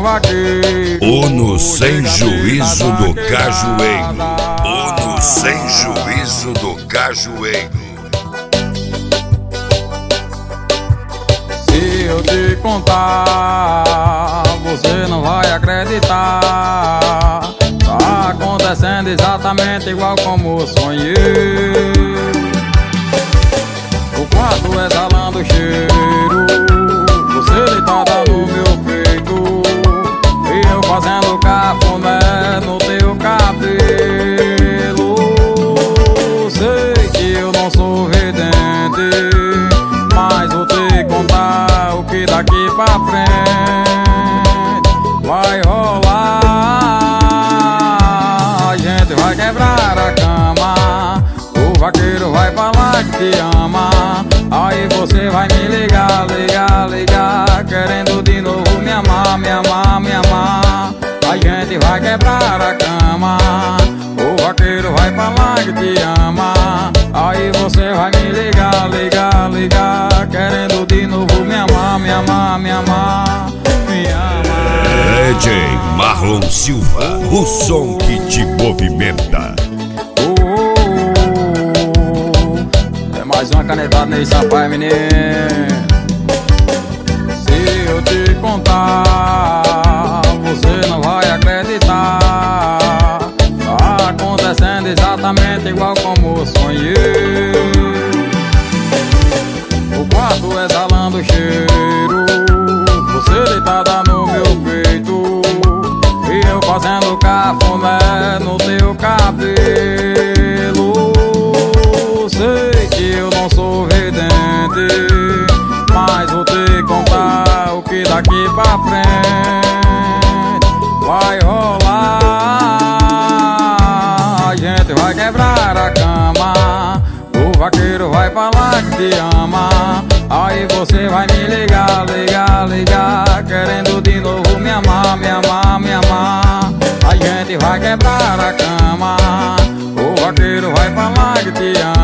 vaqueiro. Uno sem juízo do cajueiro. Uno sem juízo do cajueiro. Se eu te contar, você não vai acreditar. Tá acontecendo exatamente igual como eu sonhei. O quarto exalando cheiro, você deitada no meu peito, e eu fazendo cafuné no teu cabelo. Sei que eu não sou vidente, mas vou te contar o que daqui pra frente vai rolar. A gente vai quebrar a cama, o vaqueiro vai falar que te ama. Aí você vai me ligar, ligar, ligar, querendo de novo me amar, me amar, me amar. A gente vai quebrar a cama, o vaqueiro vai falar que te ama. Aí você vai me ligar, ligar, ligar, querendo de novo me amar, me amar, me amar, me amar. DJ Marlon Silva, o som que te movimenta. É mais uma canetada nesse rapaz, menino. Se eu te contar, você não vai acreditar. Tá acontecendo exatamente igual como eu sonhei. O quarto exalando cheiro, você deitada no meu peito, e eu fazendo cafuné no teu cabelo. Sei que eu não sou vidente, mas vou te contar o que daqui pra frente vai rolar. A gente vai quebrar a cama, o vaqueiro vai falar que te ama. Aí você vai me ligar, ligar, ligar, querendo de novo me amar, me amar, me amar. A gente vai quebrar a cama, o vaqueiro vai falar que te ama.